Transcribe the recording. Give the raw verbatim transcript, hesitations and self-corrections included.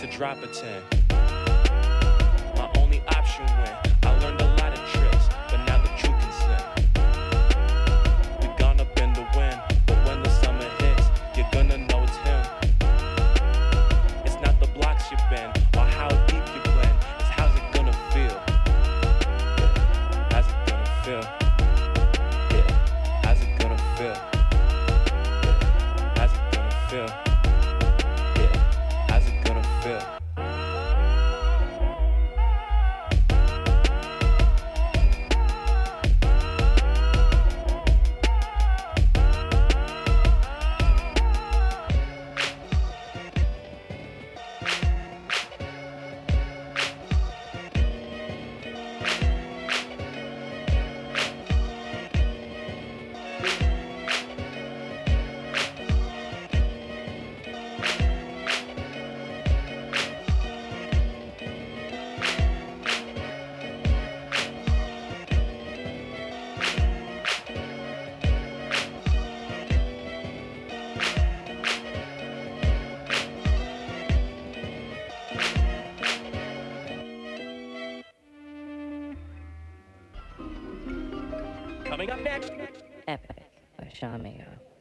to drop a ten. My only option when I learned a lot of tricks, but now the truth can sin. We gone up in the wind, but when the summer hits, you're gonna know it's him. It's not the blocks you've been or how deep you blend, it's how's it gonna feel. Yeah. How's it gonna feel? Yeah. How's it gonna feel? Yeah. How's it gonna feel? Yeah. How's it gonna feel? Coming up next, Epic by Sean Mayo.